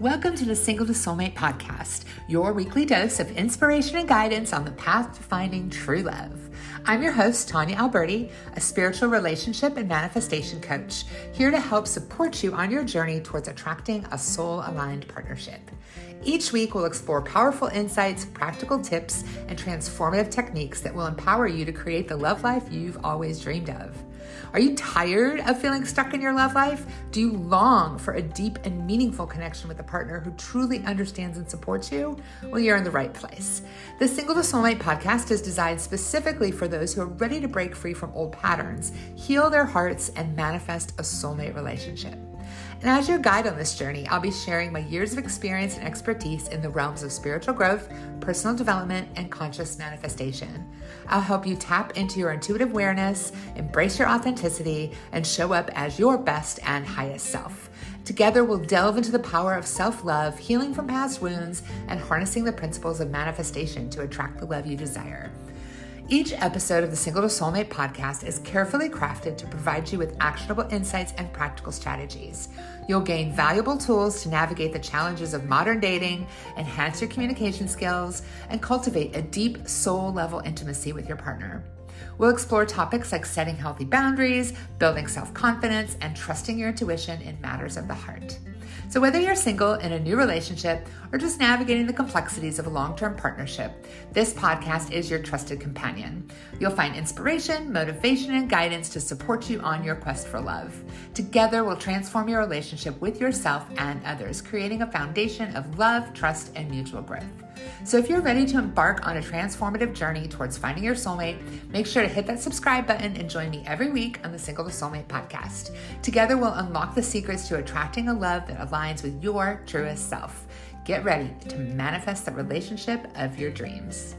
Welcome to the Single to Soulmate podcast, your weekly dose of inspiration and guidance on the path to finding true love. I'm your host, Tanya Alberti, a spiritual relationship and manifestation coach, here to help support you on your journey towards attracting a soul-aligned partnership. Each week, we'll explore powerful insights, practical tips, and transformative techniques that will empower you to create the love life you've always dreamed of. Are you tired of feeling stuck in your love life? Do you long for a deep and meaningful connection with a partner who truly understands and supports you? Well, you're in the right place. The Single to Soulmate podcast is designed specifically for those who are ready to break free from old patterns, heal their hearts, and manifest a soulmate relationship. And as your guide on this journey, I'll be sharing my years of experience and expertise in the realms of spiritual growth, personal development, and conscious manifestation. I'll help you tap into your intuitive awareness, embrace your authenticity, and show up as your best and highest self. Together, we'll delve into the power of self-love, healing from past wounds, and harnessing the principles of manifestation to attract the love you desire. Each episode of the Single to Soulmate podcast is carefully crafted to provide you with actionable insights and practical strategies. You'll gain valuable tools to navigate the challenges of modern dating, enhance your communication skills, and cultivate a deep soul-level intimacy with your partner. We'll explore topics like setting healthy boundaries, building self-confidence, and trusting your intuition in matters of the heart. So whether you're single, in a new relationship, or just navigating the complexities of a long-term partnership, this podcast is your trusted companion. You'll find inspiration, motivation, and guidance to support you on your quest for love. Together, we'll transform your relationship with yourself and others, creating a foundation of love, trust, and mutual growth. So if you're ready to embark on a transformative journey towards finding your soulmate, make sure to hit that subscribe button and join me every week on the Single to Soulmate podcast. Together, we'll unlock the secrets to attracting a love that aligns with your truest self. Get ready to manifest the relationship of your dreams.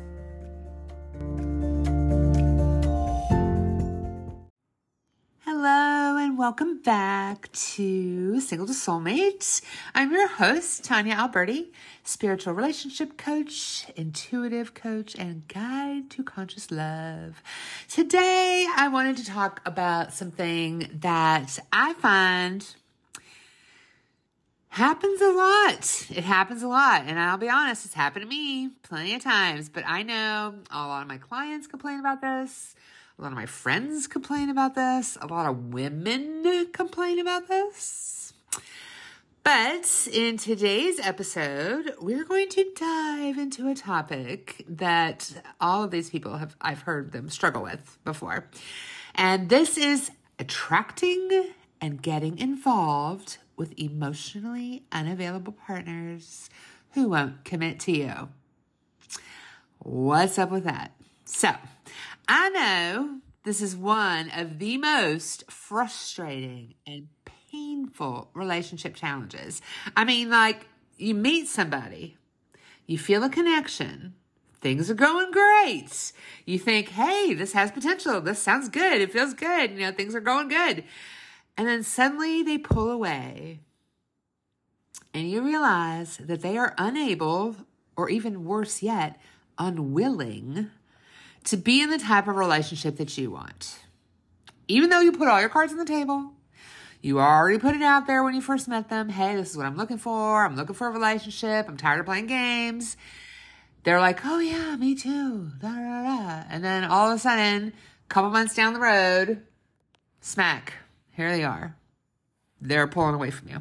Hello and welcome back to Single to Soulmate. I'm your host, Tanya Alberti, spiritual relationship coach, intuitive coach, and guide to conscious love. Today, I wanted to talk about something that I find happens a lot. It happens a lot. And I'll be honest, it's happened to me plenty of times, but I know a lot of my clients complain about this. A lot of my friends complain about this. A lot of women complain about this. But in today's episode, we're going to dive into a topic that all of these people I've heard them struggle with before. And this is attracting and getting involved with emotionally unavailable partners who won't commit to you. What's up with that? So, I know this is one of the most frustrating and painful relationship challenges. I mean, like, you meet somebody, you feel a connection, things are going great. You think, hey, this has potential. This sounds good. It feels good. You know, things are going good. And then suddenly they pull away and you realize that they are unable, or even worse yet, unwilling to be in the type of relationship that you want. Even though you put all your cards on the table, you already put it out there when you first met them. Hey, this is what I'm looking for. I'm looking for a relationship. I'm tired of playing games. They're like, oh yeah, me too. Da, da, da. And then all of a sudden, a couple months down the road, smack, here they are. They're pulling away from you.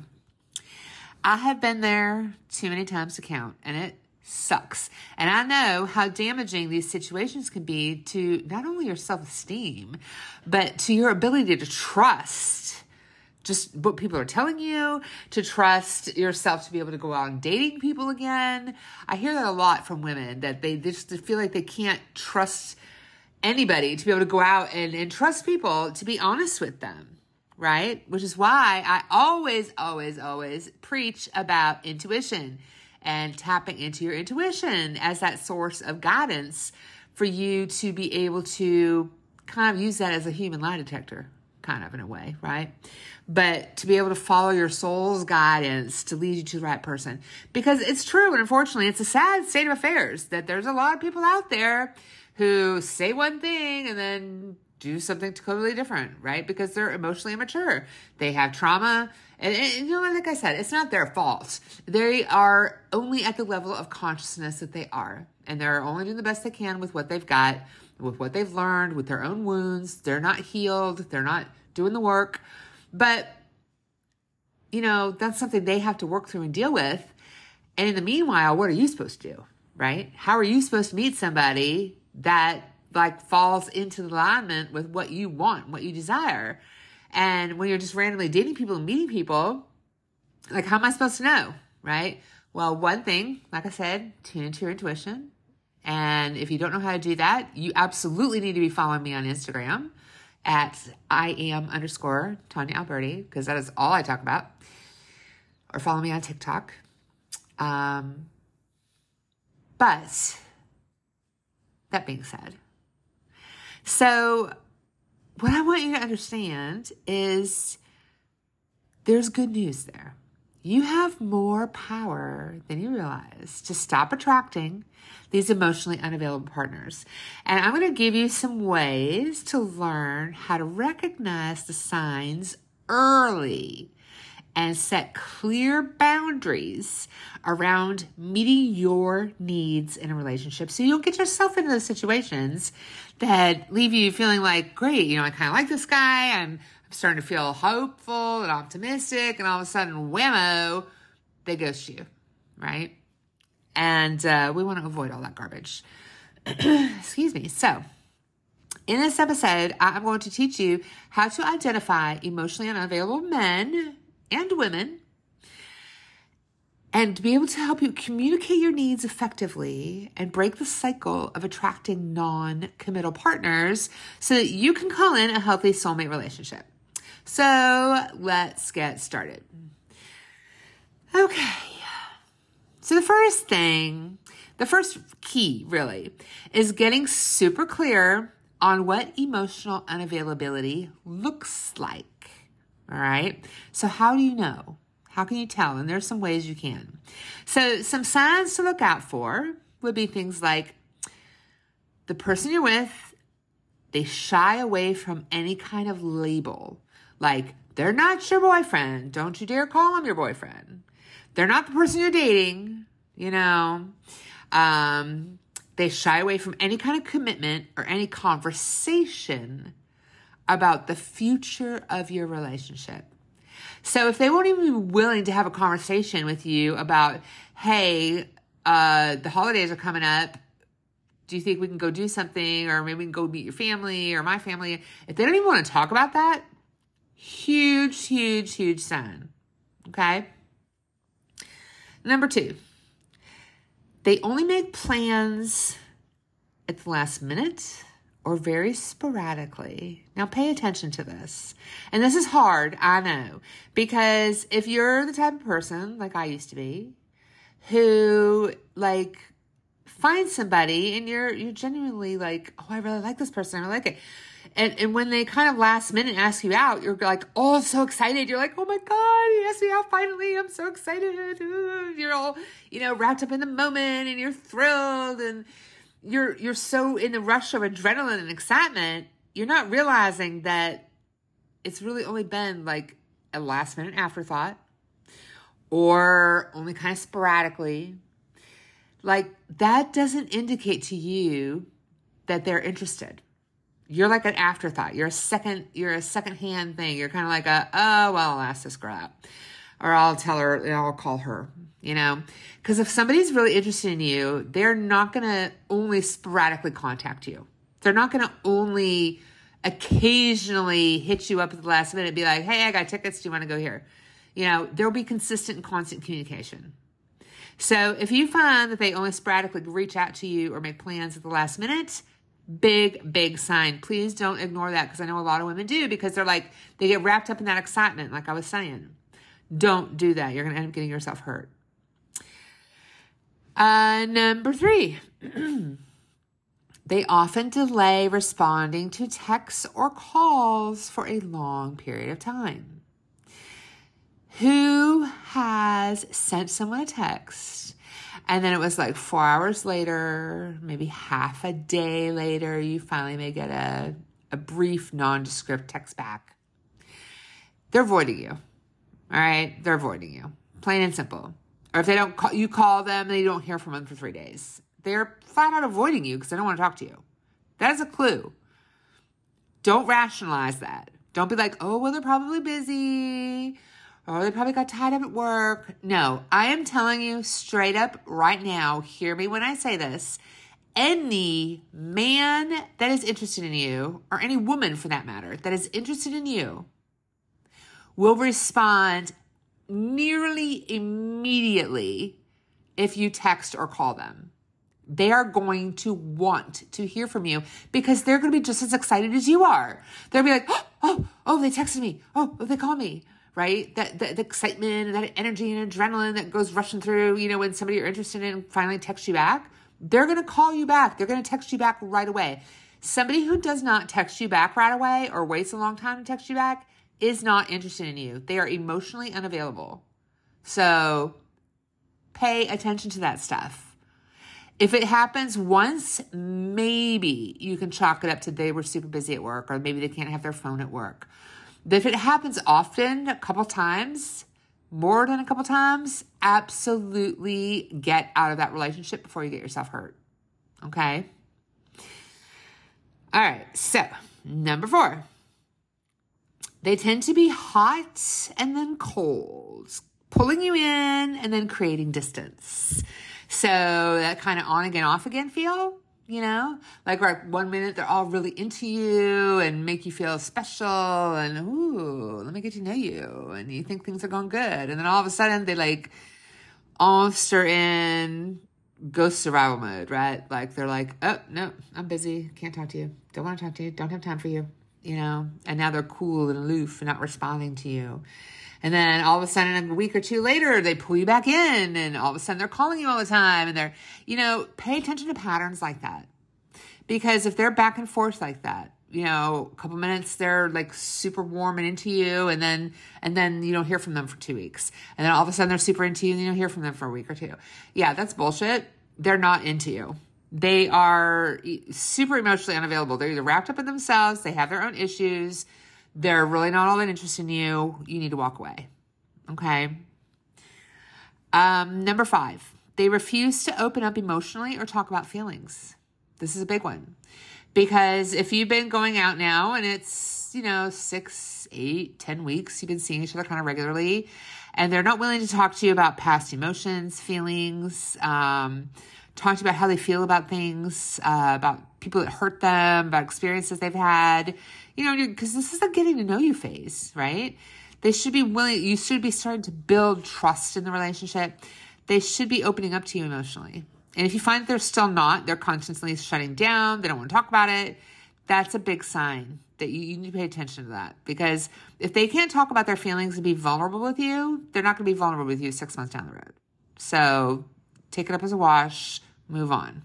I have been there too many times to count, and it sucks. And I know how damaging these situations can be to not only your self-esteem, but to your ability to trust just what people are telling you, to trust yourself to be able to go out and dating people again. I hear that a lot from women, that they just feel like they can't trust anybody to be able to go out and trust people to be honest with them, right? Which is why I always preach about intuition and tapping into your intuition as that source of guidance for you to be able to kind of use that as a human lie detector, kind of in a way, right? But to be able to follow your soul's guidance to lead you to the right person. Because it's true, and unfortunately, it's a sad state of affairs that there's a lot of people out there who say one thing and then do something totally different, right? Because they're emotionally immature. They have trauma. And you know, like I said, it's not their fault. They are only at the level of consciousness that they are. And they're only doing the best they can with what they've got, with what they've learned, with their own wounds. They're not healed. They're not doing the work. But, you know, that's something they have to work through and deal with. And in the meanwhile, what are you supposed to do, right? How are you supposed to meet somebody that like falls into alignment with what you want, what you desire? And when you're just randomly dating people and meeting people, like, how am I supposed to know, right? Well, one thing, like I said, tune into your intuition. And if you don't know how to do that, you absolutely need to be following me on Instagram at @IAM_Tanya Alberti, because that is all I talk about. Or follow me on TikTok. But that being said, so what I want you to understand is there's good news there. You have more power than you realize to stop attracting these emotionally unavailable partners. And I'm going to give you some ways to learn how to recognize the signs early and set clear boundaries around meeting your needs in a relationship, so you don't get yourself into those situations that leave you feeling like, great, you know, I kind of like this guy, I'm starting to feel hopeful and optimistic, and all of a sudden, whammo, they ghost you, right? And we want to avoid all that garbage. Excuse me. So in this episode, I'm going to teach you how to identify emotionally unavailable men and women, and to be able to help you communicate your needs effectively and break the cycle of attracting non-committal partners so that you can call in a healthy soulmate relationship. So let's get started. Okay. So the first key really is getting super clear on what emotional unavailability looks like. All right. So how do you know? How can you tell? And there's some ways you can. So some signs to look out for would be things like the person you're with, they shy away from any kind of label. Like, they're not your boyfriend. Don't you dare call them your boyfriend. They're not the person you're dating, you know. They shy away from any kind of commitment or any conversation about the future of your relationship. So if they won't even be willing to have a conversation with you about, hey, the holidays are coming up, do you think we can go do something, or maybe we can go meet your family or my family? If they don't even want to talk about that, huge, huge, huge sign. Okay? Number 2, they only make plans at the last minute or very sporadically. Now pay attention to this. And this is hard, I know, because if you're the type of person, like I used to be, who like finds somebody and you're genuinely like, oh, I really like this person, I really like it. And when they kind of last minute ask you out, you're like, oh, so excited. You're like, oh my God, he asked me out finally. I'm so excited. You're all, you know, wrapped up in the moment and you're thrilled and you're so in the rush of adrenaline and excitement, you're not realizing that it's really only been like a last minute afterthought or only kind of sporadically. Like, that doesn't indicate to you that they're interested. You're like an afterthought. You're a second-hand thing. You're kind of like oh, well, I'll ask this girl out. Or I'll tell her, I'll call her, you know. Because if somebody's really interested in you, they're not going to only sporadically contact you. They're not going to only occasionally hit you up at the last minute and be like, hey, I got tickets. Do you want to go here? You know, there'll be consistent and constant communication. So if you find that they only sporadically reach out to you or make plans at the last minute, big sign. Please don't ignore that, because I know a lot of women do, because they're like, they get wrapped up in that excitement, like I was saying. Don't do that. You're going to end up getting yourself hurt. Number 3, they often delay responding to texts or calls for a long period of time. Who has sent someone a text and then it was like 4 hours later, maybe half a day later, you finally may get a a brief, nondescript text back. They're avoiding you. All right? They're avoiding you. Plain and simple. Or if they don't call, you call them and you don't hear from them for 3 days. They're flat out avoiding you because they don't want to talk to you. That is a clue. Don't rationalize that. Don't be like, oh, well, they're probably busy. Or they probably got tied up at work. No, I am telling you straight up right now, hear me when I say this. Any man that is interested in you, or any woman for that matter, that is interested in you, will respond nearly immediately if you text or call them. They are going to want to hear from you because they're going to be just as excited as you are. They'll be like, oh, they texted me. Oh, they called me, right? The excitement and that energy and adrenaline that goes rushing through, when somebody you're interested in finally texts you back, they're going to call you back. They're going to text you back right away. Somebody who does not text you back right away or waits a long time to text you back is not interested in you. They are emotionally unavailable. So pay attention to that stuff. If it happens once, maybe you can chalk it up to they were super busy at work, or maybe they can't have their phone at work. But if it happens often, a couple times, more than a couple times, absolutely get out of that relationship before you get yourself hurt. Okay? All right, so number 4. They tend to be hot and then cold, pulling you in and then creating distance. So that kind of on again, off again feel, like right 1 minute they're all really into you and make you feel special and, ooh, let me get to know you. And you think things are going good. And then all of a sudden they almost are in ghost survival mode, right? Like they're like, oh, no, I'm busy. Can't talk to you. Don't want to talk to you. Don't have time for you, and now they're cool and aloof and not responding to you. And then all of a sudden, a week or two later, they pull you back in and all of a sudden they're calling you all the time. And they're, pay attention to patterns like that. Because if they're back and forth like that, a couple minutes, they're super warm and into you. And then you don't hear from them for 2 weeks. And then all of a sudden they're super into you and you don't hear from them for a week or two. Yeah, that's bullshit. They're not into you. They are super emotionally unavailable. They're either wrapped up in themselves. They have their own issues. They're really not all that interested in you. You need to walk away. Okay. Number 5, they refuse to open up emotionally or talk about feelings. This is a big one. Because if you've been going out now and it's, 6, 8, 10 weeks, you've been seeing each other kind of regularly, and they're not willing to talk to you about past emotions, feelings, talk to you about how they feel about things, about people that hurt them, about experiences they've had, because this is a getting to know you phase, right? They should be willing, you should be starting to build trust in the relationship. They should be opening up to you emotionally. And if you find that they're still not, they're constantly shutting down, they don't want to talk about it, that's a big sign that you need to pay attention to that. Because if they can't talk about their feelings and be vulnerable with you, they're not going to be vulnerable with you 6 months down the road. So take it up as a wash, move on.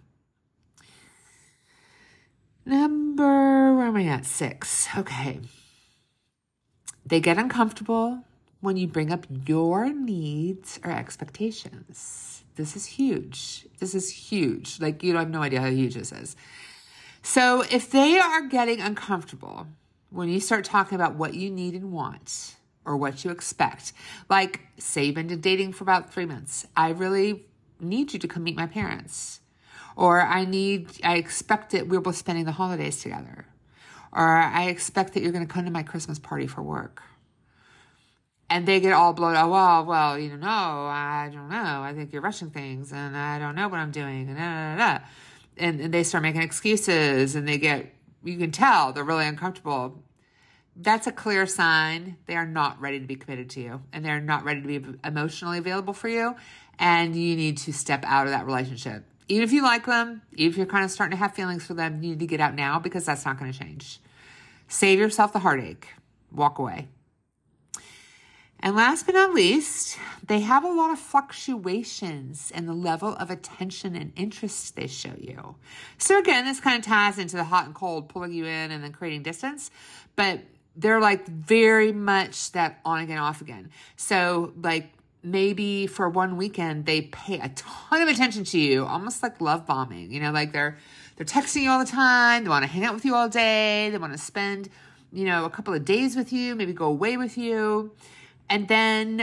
Where am I at? 6. Okay. They get uncomfortable when you bring up your needs or expectations. This is huge. You have no idea how huge this is. So if they are getting uncomfortable when you start talking about what you need and want or what you expect, like say you've been dating for about 3 months, I really need you to come meet my parents. Or I expect that we're both spending the holidays together. Or I expect that you're going to come to my Christmas party for work. And they get all blown out. Well, no, I don't know. I think you're rushing things and I don't know what I'm doing. And they start making excuses and you can tell they're really uncomfortable. That's a clear sign they are not ready to be committed to you and they're not ready to be emotionally available for you. And you need to step out of that relationship. Even if you like them, even if you're kind of starting to have feelings for them, you need to get out now because that's not going to change. Save yourself the heartache. Walk away. And last but not least, they have a lot of fluctuations in the level of attention and interest they show you. So again, this kind of ties into the hot and cold, pulling you in and then creating distance. But they're very much that on again, off again. So maybe for one weekend, they pay a ton of attention to you, almost like love bombing. They're they're texting you all the time. They want to hang out with you all day. They want to spend, a couple of days with you, maybe go away with you. And then,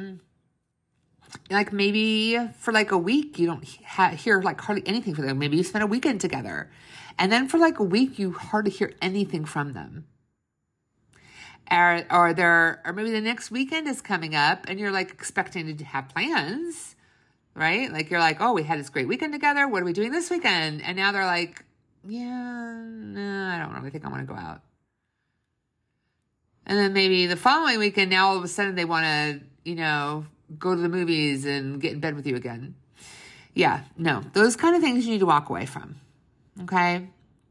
like maybe for like a week, you don't hear like hardly anything from them. Maybe you spend a weekend together. And then for like a week, you hardly hear anything from them. Or maybe the next weekend is coming up and you're like expecting to have plans, right? Like you're like, oh, we had this great weekend together. What are we doing this weekend? And now they're like, yeah, no, I don't really think I want to go out. And then maybe the following weekend, now all of a sudden they want to, go to the movies and get in bed with you again. Yeah, no, those kind of things you need to walk away from. Okay.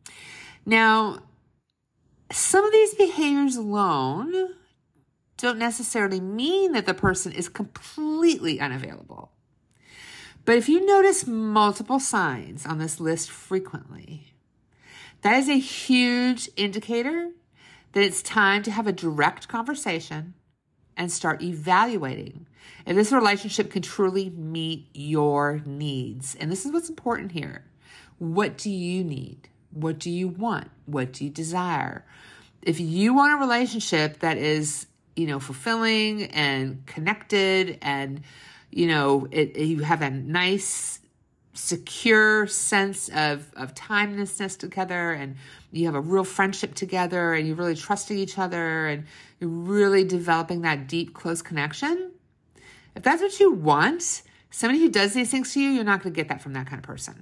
Now, some of these behaviors alone don't necessarily mean that the person is completely unavailable. But if you notice multiple signs on this list frequently, that is a huge indicator that it's time to have a direct conversation and start evaluating if this relationship can truly meet your needs. And this is what's important here. What do you need? What do you want? What do you desire? If you want a relationship that is, fulfilling and connected and, you have a nice, secure sense of timelessness together, and you have a real friendship together, and you're really trusting each other, and you're really developing that deep, close connection. If that's what you want, somebody who does these things to you, you're not going to get that from that kind of person.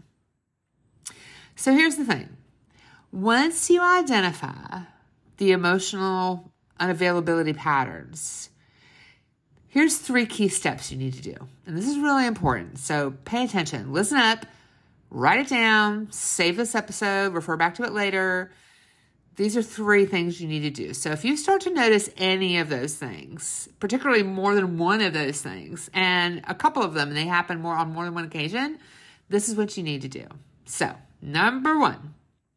So here's the thing. Once you identify the emotional unavailability patterns, here's 3 key steps you need to do. And this is really important. So pay attention, listen up, write it down, save this episode, refer back to it later. These are 3 things you need to do. So if you start to notice any of those things, particularly more than one of those things, and a couple of them, and they happen on more than one occasion, this is what you need to do. So number 1,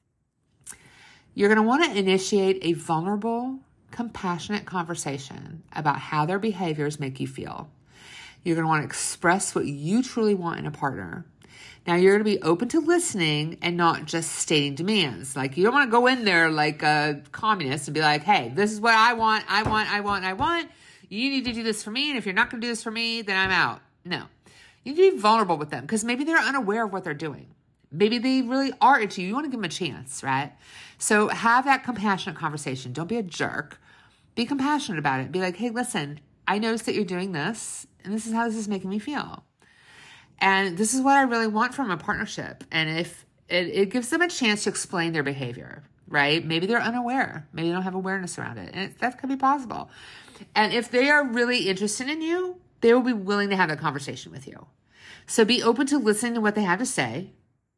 you're going to want to initiate a vulnerable, compassionate conversation about how their behaviors make you feel. You're going to want to express what you truly want in a partner. Now, you're going to be open to listening and not just stating demands. Like, you don't want to go in there like a communist and be like, hey, this is what I want. You need to do this for me. And if you're not going to do this for me, then I'm out. No. You need to be vulnerable with them because maybe they're unaware of what they're doing. Maybe they really are into you. You want to give them a chance, right? So have that compassionate conversation. Don't be a jerk. Be compassionate about it. Be like, hey, listen, I noticed that you're doing this, and this is how this is making me feel. And this is what I really want from a partnership. And if it gives them a chance to explain their behavior, right? Maybe they're unaware. Maybe they don't have awareness around it. And that could be possible. And if they are really interested in you, they will be willing to have a conversation with you. So be open to listening to what they have to say.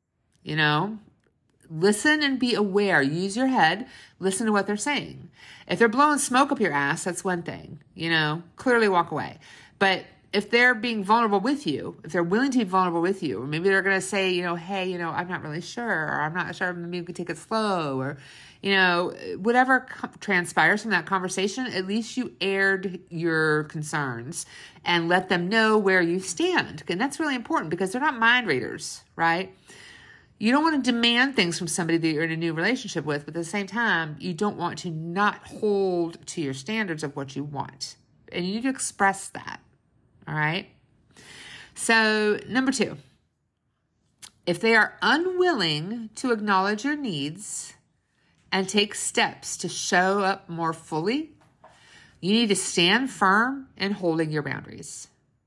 Listen and be aware. Use your head. Listen to what they're saying. If they're blowing smoke up your ass, that's one thing. Clearly walk away. But if they're being vulnerable with you, if they're willing to be vulnerable with you, or maybe they're going to say, hey, I'm not really sure, or I'm not sure, maybe we could take it slow, or, whatever transpires from that conversation, at least you aired your concerns and let them know where you stand. And that's really important because they're not mind readers, right? You don't want to demand things from somebody that you're in a new relationship with, but at the same time, you don't want to not hold to your standards of what you want. And you need to express that. All right. So number 2, if they are unwilling to acknowledge your needs and take steps to show up more fully, you need to stand firm in holding your boundaries.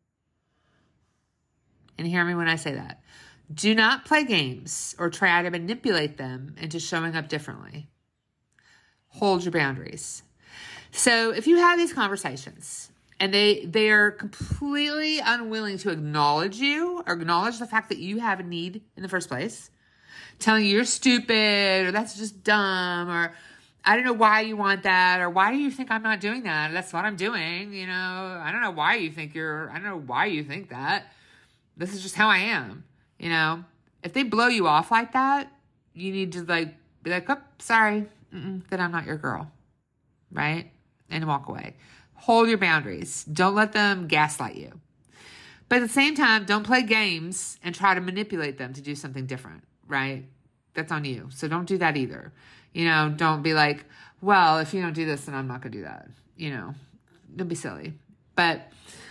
And hear me when I say that. Do not play games or try to manipulate them into showing up differently. Hold your boundaries. So if you have these conversations and they are completely unwilling to acknowledge you or acknowledge the fact that you have a need in the first place, telling you you're stupid or that's just dumb or I don't know why you want that or why do you think I'm not doing that? That's what I'm doing. I don't know why you think that. This is just how I am. If they blow you off like that, you need to be like, oh, sorry, then I'm not your girl, right? And walk away. Hold your boundaries. Don't let them gaslight you. But at the same time, don't play games and try to manipulate them to do something different, right? That's on you. So don't do that either. Don't be like, well, if you don't do this, then I'm not going to do that. Don't be silly. But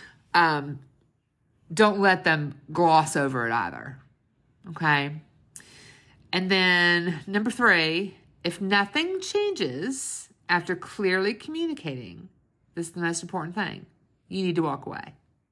don't let them gloss over it either. Okay? And then number 3, if nothing changes after clearly communicating, this is the most important thing, you need to walk away.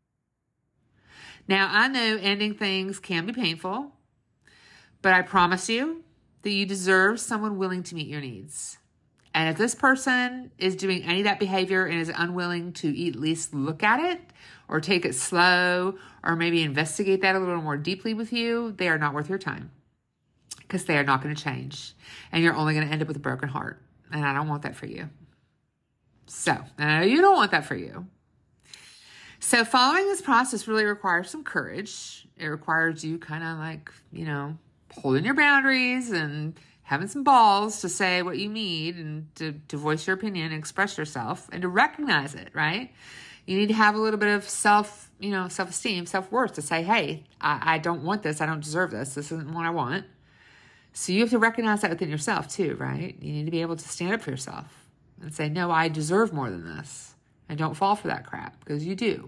Now, I know ending things can be painful, but I promise you that you deserve someone willing to meet your needs. And if this person is doing any of that behavior and is unwilling to at least look at it or take it slow or maybe investigate that a little more deeply with you, they are not worth your time, because they are not going to change. And you're only going to end up with a broken heart. And I don't want that for you. So, I know you don't want that for you. So following this process really requires some courage. It requires you kind of like, holding your boundaries and having some balls to say what you need and to voice your opinion and express yourself and to recognize it, right? You need to have a little bit of self-esteem, self-worth to say, hey, I don't want this. I don't deserve this. This isn't what I want. So you have to recognize that within yourself too, right? You need to be able to stand up for yourself and say, no, I deserve more than this. And don't fall for that crap, because you do.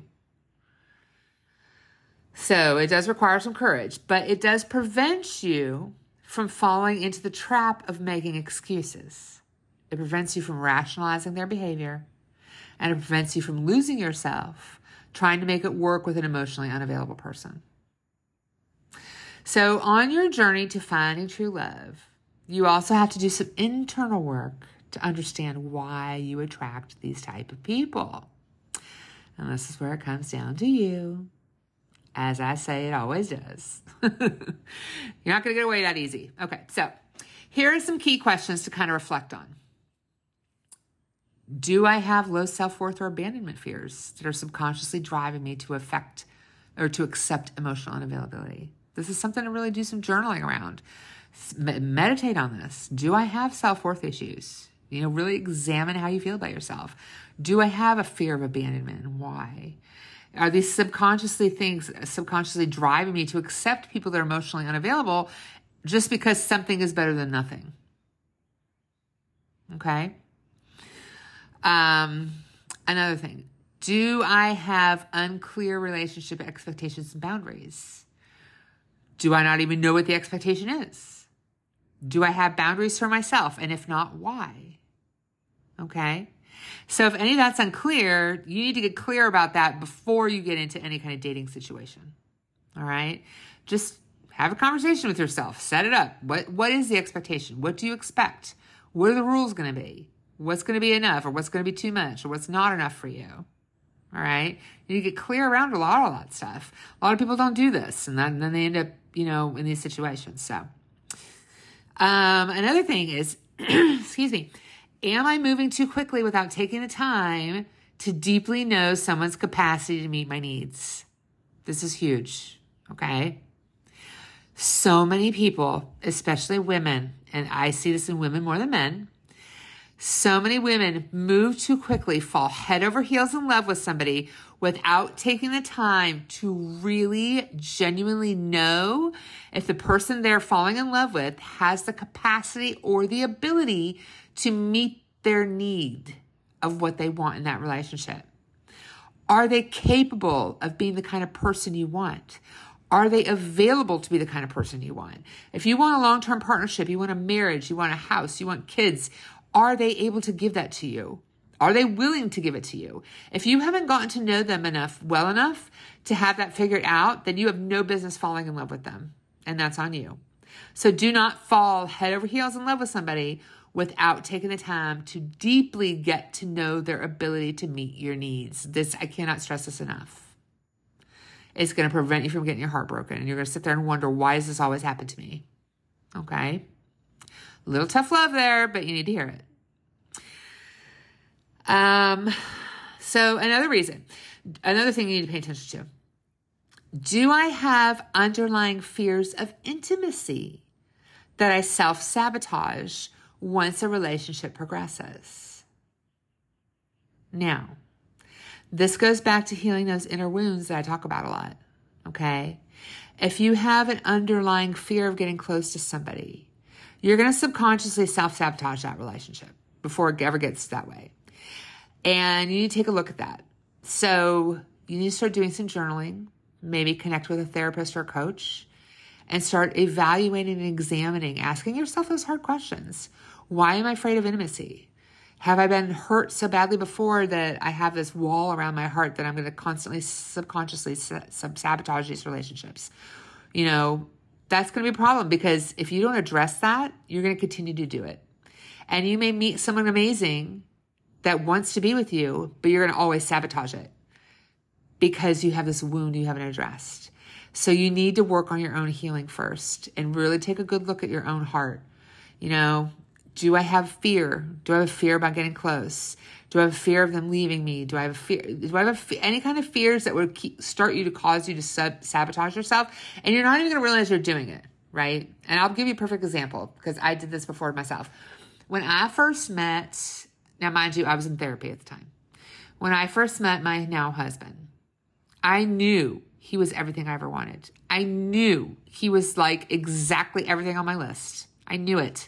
So it does require some courage, but it does prevent you from falling into the trap of making excuses. It prevents you from rationalizing their behavior, and it prevents you from losing yourself trying to make it work with an emotionally unavailable person. So on your journey to finding true love, you also have to do some internal work to understand why you attract these type of people. And this is where it comes down to you. As I say, it always does. You're not going to get away that easy. Okay, so here are some key questions to kind of reflect on. Do I have low self-worth or abandonment fears that are subconsciously driving me to affect or to accept emotional unavailability? This is something to really do some journaling around. Meditate on this. Do I have self-worth issues? Really examine how you feel about yourself. Do I have a fear of abandonment, and why? Are these subconsciously driving me to accept people that are emotionally unavailable just because something is better than nothing? Okay. Another thing, do I have unclear relationship expectations and boundaries? Do I not even know what the expectation is? Do I have boundaries for myself? And if not, why? Okay. So if any of that's unclear, you need to get clear about that before you get into any kind of dating situation. All right. Just have a conversation with yourself. Set it up. What is the expectation? What do you expect? What are the rules going to be? What's going to be enough, or what's going to be too much, or what's not enough for you? All right. You need to get clear around a lot of that stuff. A lot of people don't do this, and then they end up, in these situations. So, another thing is, excuse me, am I moving too quickly without taking the time to deeply know someone's capacity to meet my needs? This is huge. Okay. So many people, especially women, and I see this in women more than men, so many women move too quickly, fall head over heels in love with somebody without taking the time to really genuinely know if the person they're falling in love with has the capacity or the ability to meet their need of what they want in that relationship. Are they capable of being the kind of person you want? Are they available to be the kind of person you want? If you want a long-term partnership, you want a marriage, you want a house, you want kids, are they able to give that to you? Are they willing to give it to you? If you haven't gotten to know them well enough to have that figured out, then you have no business falling in love with them. And that's on you. So do not fall head over heels in love with somebody without taking the time to deeply get to know their ability to meet your needs. I cannot stress this enough. It's going to prevent you from getting your heart broken. And you're going to sit there and wonder, why does this always happen to me? Okay. A little tough love there, but you need to hear it. So another thing you need to pay attention to. Do I have underlying fears of intimacy that I self-sabotage once a relationship progresses? Now, this goes back to healing those inner wounds that I talk about a lot, okay? If you have an underlying fear of getting close to somebody, you're going to subconsciously self-sabotage that relationship before it ever gets that way. And you need to take a look at that. So you need to start doing some journaling, maybe connect with a therapist or a coach, and start evaluating and examining, asking yourself those hard questions. Why am I afraid of intimacy? Have I been hurt so badly before that I have this wall around my heart that I'm going to constantly subconsciously sabotage these relationships? That's going to be a problem, because if you don't address that, you're going to continue to do it. And you may meet someone amazing that wants to be with you, but you're going to always sabotage it because you have this wound you haven't addressed. So you need to work on your own healing first and really take a good look at your own heart. Do I have fear? Do I have a fear about getting close? Do I have a fear of them leaving me? Do I have a fear? Do I have any kind of fears that would start you to cause you to sabotage yourself? And you're not even going to realize you're doing it, right? And I'll give you a perfect example, because I did this before myself. When I first met, now mind you, I was in therapy at the time. When I first met my now husband, I knew he was everything I ever wanted. I knew he was like exactly everything on my list. I knew it.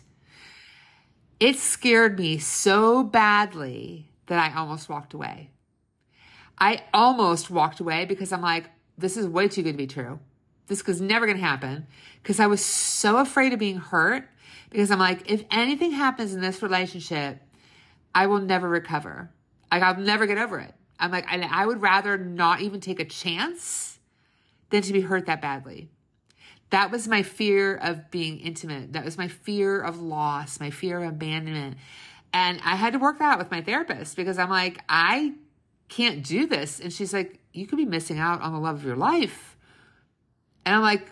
It scared me so badly that I almost walked away. I almost walked away because I'm like, this is way too good to be true. This is never going to happen, because I was so afraid of being hurt, because I'm like, if anything happens in this relationship, I will never recover. I'll never get over it. I'm like, and I would rather not even take a chance than to be hurt that badly. That was my fear of being intimate. That was my fear of loss, my fear of abandonment. And I had to work that out with my therapist, because I'm like, I can't do this. And she's like, you could be missing out on the love of your life. And I'm like,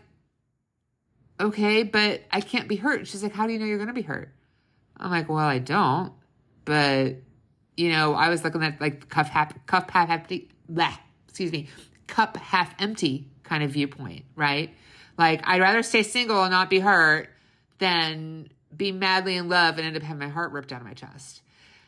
okay, but I can't be hurt. She's like, how do you know you're going to be hurt? I'm like, well, I don't. But, I was looking at like cup half empty kind of viewpoint, right? Like, I'd rather stay single and not be hurt than be madly in love and end up having my heart ripped out of my chest.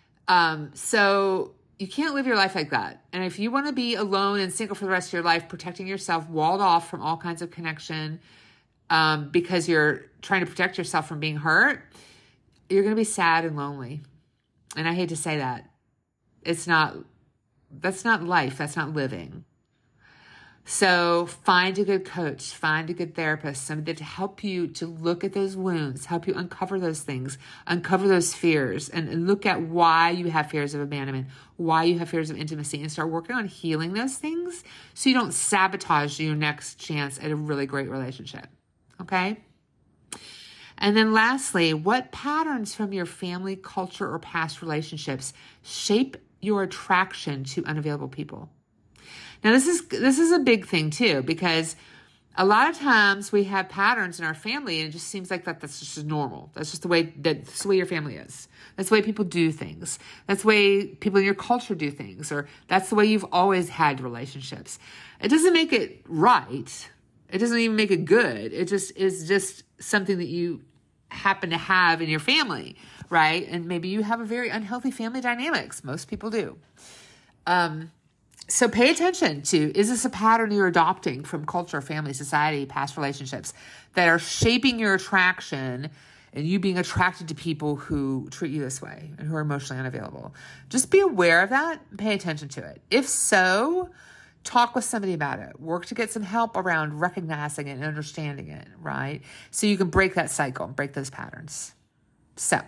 So you can't live your life like that. And if you want to be alone and single for the rest of your life, protecting yourself, walled off from all kinds of connection, because you're trying to protect yourself from being hurt, you're going to be sad and lonely. And I hate to say that. That's not life. That's not living. So find a good coach, find a good therapist, somebody to help you to look at those wounds, help you uncover those things, uncover those fears, and look at why you have fears of abandonment, why you have fears of intimacy, and start working on healing those things so you don't sabotage your next chance at a really great relationship. Okay? And then lastly, what patterns from your family, culture, or past relationships shape your attraction to unavailable people? Now, this is a big thing too, because a lot of times we have patterns in our family, and it just seems like that's just normal. That's just the way your family is. That's the way people do things. That's the way people in your culture do things, or that's the way you've always had relationships. It doesn't make it right. It doesn't even make it good. It just is just something that you happen to have in your family, right? And maybe you have a very unhealthy family dynamics. Most people do. So pay attention to, is this a pattern you're adopting from culture, family, society, past relationships that are shaping your attraction and you being attracted to people who treat you this way and who are emotionally unavailable? Just be aware of that and pay attention to it. If so, talk with somebody about it. Work to get some help around recognizing it and understanding it, right? So you can break that cycle and break those patterns. So,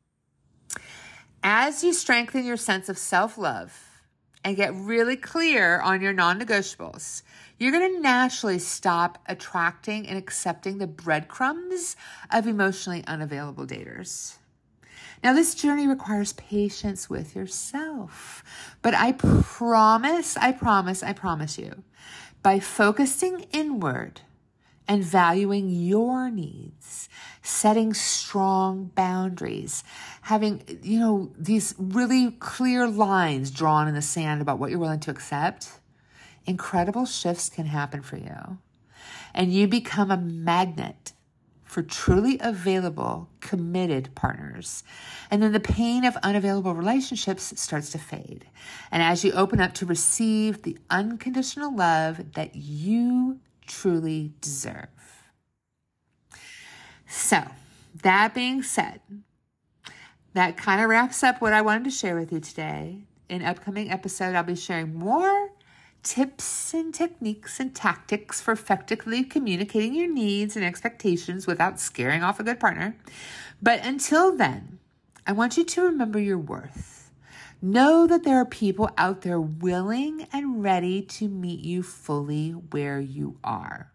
as you strengthen your sense of self-love and get really clear on your non-negotiables, you're going to naturally stop attracting and accepting the breadcrumbs of emotionally unavailable daters. Now, this journey requires patience with yourself, but I promise you, by focusing inward and valuing your needs, setting strong boundaries, having, these really clear lines drawn in the sand about what you're willing to accept, incredible shifts can happen for you. And you become a magnet for truly available, committed partners. And then the pain of unavailable relationships starts to fade. And as you open up to receive the unconditional love that you truly deserve. So that being said, that kind of wraps up what I wanted to share with you today. In upcoming episode, I'll be sharing more tips and techniques and tactics for effectively communicating your needs and expectations without scaring off a good partner. But until then, I want you to remember your worth. Know that there are people out there willing and ready to meet you fully where you are.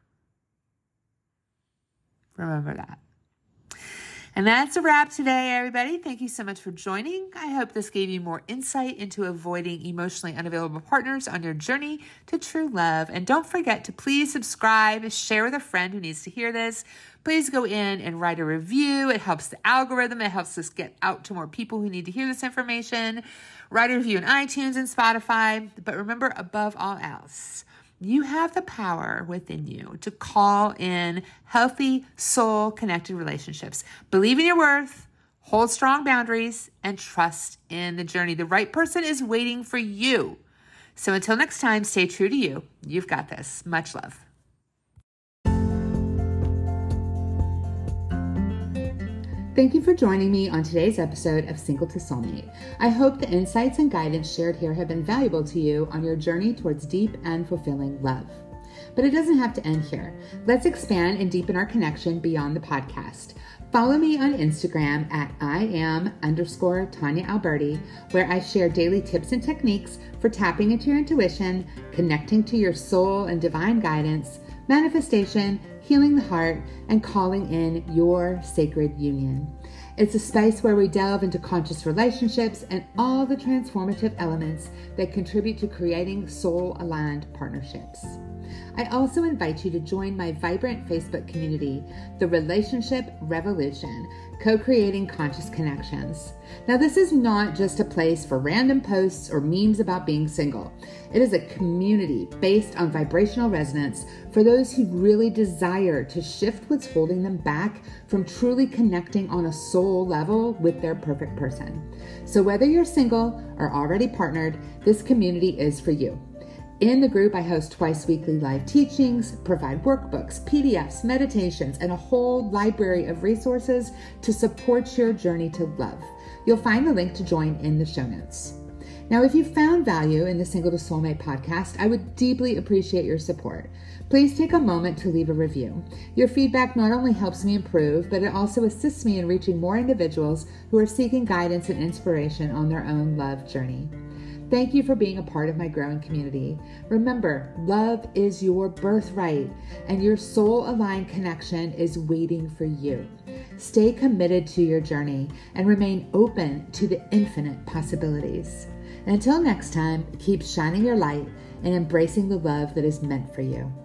Remember that. And that's a wrap today, everybody. Thank you so much for joining. I hope this gave you more insight into avoiding emotionally unavailable partners on your journey to true love. And don't forget to please subscribe, share with a friend who needs to hear this. Please go in and write a review. It helps the algorithm. It helps us get out to more people who need to hear this information. Write a review in iTunes and Spotify. But remember, above all else, you have the power within you to call in healthy, soul-connected relationships. Believe in your worth, hold strong boundaries, and trust in the journey. The right person is waiting for you. So until next time, stay true to you. You've got this. Much love. Thank you for joining me on today's episode of Single to Soulmate. I hope the insights and guidance shared here have been valuable to you on your journey towards deep and fulfilling love. But it doesn't have to end here. Let's expand and deepen our connection beyond the podcast. Follow me on Instagram at @I am_Tanya Alberti, where I share daily tips and techniques for tapping into your intuition, connecting to your soul and divine guidance, manifestation, healing the heart, and calling in your sacred union. It's a space where we delve into conscious relationships and all the transformative elements that contribute to creating soul-aligned partnerships. I also invite you to join my vibrant Facebook community, The Relationship Revolution, co-creating conscious connections. Now, this is not just a place for random posts or memes about being single. It is a community based on vibrational resonance for those who really desire to shift what's holding them back from truly connecting on a soul level with their perfect person. So whether you're single or already partnered, this community is for you. In the group, I host twice weekly live teachings, provide workbooks, PDFs, meditations, and a whole library of resources to support your journey to love. You'll find the link to join in the show notes. Now, if you found value in the Single to Soulmate podcast, I would deeply appreciate your support. Please take a moment to leave a review. Your feedback not only helps me improve, but it also assists me in reaching more individuals who are seeking guidance and inspiration on their own love journey. Thank you for being a part of my growing community. Remember, love is your birthright, and your soul-aligned connection is waiting for you. Stay committed to your journey and remain open to the infinite possibilities. Until next time, keep shining your light and embracing the love that is meant for you.